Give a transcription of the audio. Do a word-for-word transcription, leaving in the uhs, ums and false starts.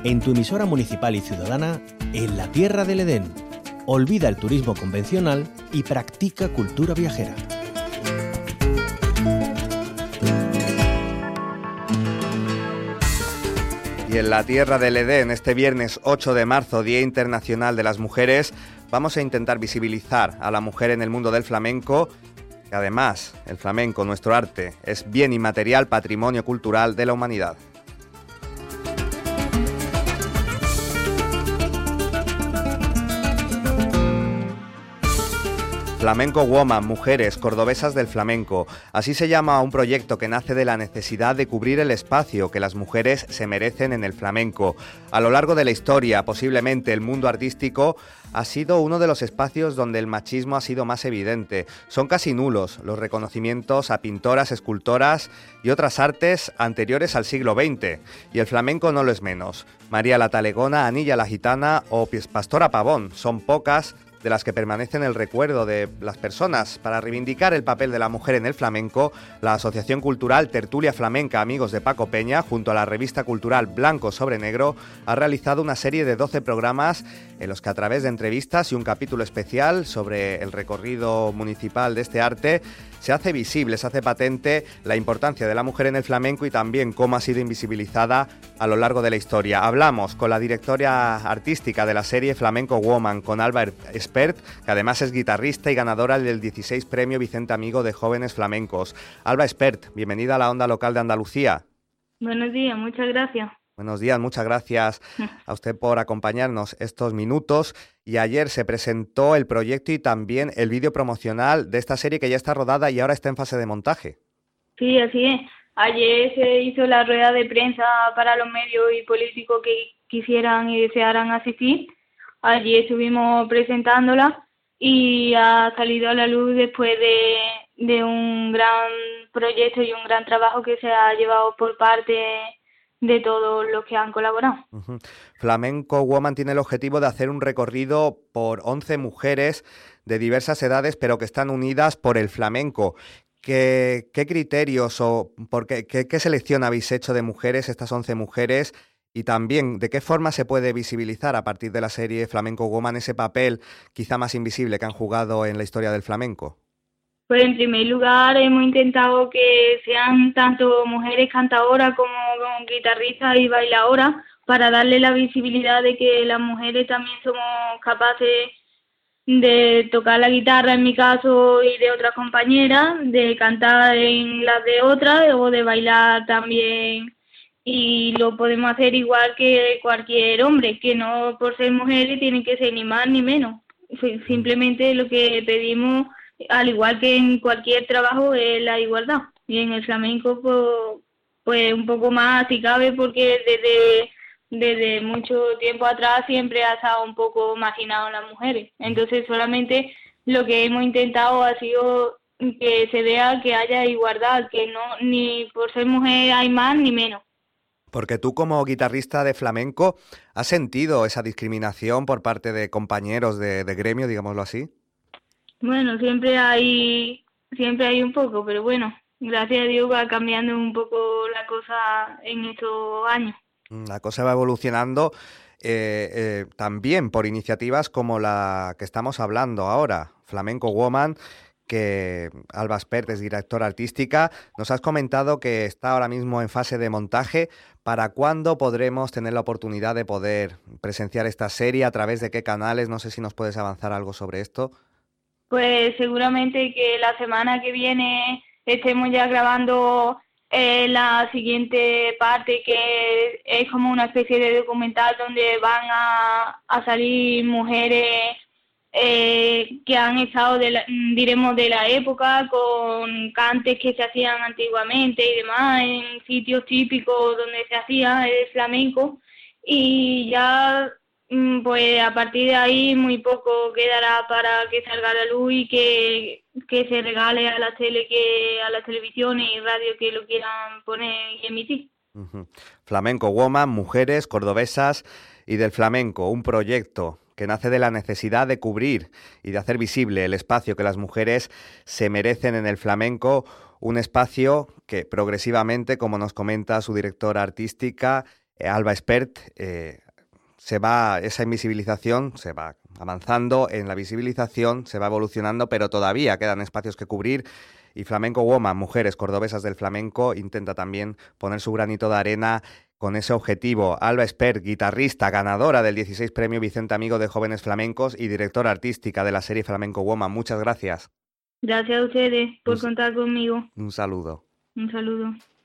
en tu emisora municipal y ciudadana, en la Tierra del Edén. Olvida el turismo convencional y practica cultura viajera. Y en la Tierra del Edén, este viernes ocho de marzo, Día Internacional de las Mujeres, vamos a intentar visibilizar a la mujer en el mundo del flamenco, que además el flamenco, nuestro arte, es bien inmaterial, patrimonio cultural de la humanidad. Flamenco Woman, mujeres cordobesas del flamenco. Así se llama un proyecto que nace de la necesidad de cubrir el espacio que las mujeres se merecen en el flamenco. A lo largo de la historia, posiblemente el mundo artístico ha sido uno de los espacios donde el machismo ha sido más evidente. Son casi nulos los reconocimientos a pintoras, escultoras y otras artes anteriores al siglo veinte. Y el flamenco no lo es menos. María la Talegona, Anilla la Gitana o Pastora Pavón son pocas de las que permanece en el recuerdo de las personas. Para reivindicar el papel de la mujer en el flamenco, la Asociación Cultural Tertulia Flamenca Amigos de Paco Peña, junto a la revista cultural Blanco sobre Negro, ha realizado una serie de doce programas en los que, a través de entrevistas y un capítulo especial sobre el recorrido municipal de este arte, se hace visible, se hace patente la importancia de la mujer en el flamenco y también cómo ha sido invisibilizada a lo largo de la historia. Hablamos con la directora artística de la serie Flamenco Woman, con Alba Espert, que además es guitarrista y ganadora del dieciséis Premio Vicente Amigo de Jóvenes Flamencos. Alba Espert, bienvenida a la Onda Local de Andalucía. Buenos días, muchas gracias. Buenos días, muchas gracias a usted por acompañarnos estos minutos. Y ayer se presentó el proyecto y también el vídeo promocional de esta serie que ya está rodada y ahora está en fase de montaje. Sí, así es. Ayer se hizo la rueda de prensa para los medios y políticos que quisieran y desearan asistir. Ayer estuvimos presentándola y ha salido a la luz después de, de un gran proyecto y un gran trabajo que se ha llevado por parte de todos los que han colaborado. Uh-huh. Flamenco Woman tiene el objetivo de hacer un recorrido por once mujeres de diversas edades, pero que están unidas por el flamenco. ¿Qué, qué criterios o por qué, qué, qué selección habéis hecho de mujeres, estas once mujeres? Y también, ¿de qué forma se puede visibilizar a partir de la serie Flamenco Woman ese papel quizá más invisible que han jugado en la historia del flamenco? Pues en primer lugar hemos intentado que sean tanto mujeres cantadoras como guitarristas y bailadoras para darle la visibilidad de que las mujeres también somos capaces de tocar la guitarra en mi caso y de otras compañeras, de cantar en las de otras o de bailar también, y lo podemos hacer igual que cualquier hombre, que no por ser mujeres tienen que ser ni más ni menos. Simplemente lo que pedimos, al igual que en cualquier trabajo, es la igualdad. Y en el flamenco, pues, pues un poco más si cabe, porque desde, desde mucho tiempo atrás siempre ha estado un poco marginado en las mujeres. Entonces solamente lo que hemos intentado ha sido que se vea que haya igualdad, que no ni por ser mujer hay más ni menos. Porque tú, como guitarrista de flamenco, ¿has sentido esa discriminación por parte de compañeros de, de gremio, digámoslo así? Bueno, siempre hay siempre hay un poco, pero bueno, gracias a Dios va cambiando un poco la cosa en estos años. La cosa va evolucionando eh, eh, también por iniciativas como la que estamos hablando ahora, Flamenco Woman, que Alba Espert es directora artística. Nos has comentado que está ahora mismo en fase de montaje. ¿Para cuándo podremos tener la oportunidad de poder presenciar esta serie? ¿A través de qué canales? No sé si nos puedes avanzar algo sobre esto. Pues seguramente que la semana que viene estemos ya grabando eh, la siguiente parte, que es como una especie de documental donde van a, a salir mujeres eh, que han estado, de la, diremos, de la época, con cantes que se hacían antiguamente y demás, en sitios típicos donde se hacía el flamenco, y ya pues a partir de ahí muy poco quedará para que salga a la luz y que, que se regale a la tele, que a las televisiones y radio que lo quieran poner y emitir. Uh-huh. Flamenco Woman, mujeres cordobesas y del flamenco, un proyecto que nace de la necesidad de cubrir y de hacer visible el espacio que las mujeres se merecen en el flamenco, un espacio que progresivamente, como nos comenta su directora artística, eh, Alba Espert, eh, se va, esa invisibilización se va avanzando en la visibilización, se va evolucionando, pero todavía quedan espacios que cubrir. Y Flamenco Woman, Mujeres Cordobesas del Flamenco, intenta también poner su granito de arena con ese objetivo. Alba Espert, guitarrista, ganadora del dieciséis Premio Vicente Amigo de Jóvenes Flamencos y directora artística de la serie Flamenco Woman. Muchas gracias. Gracias a ustedes por Un, contar conmigo. Un saludo. Un saludo.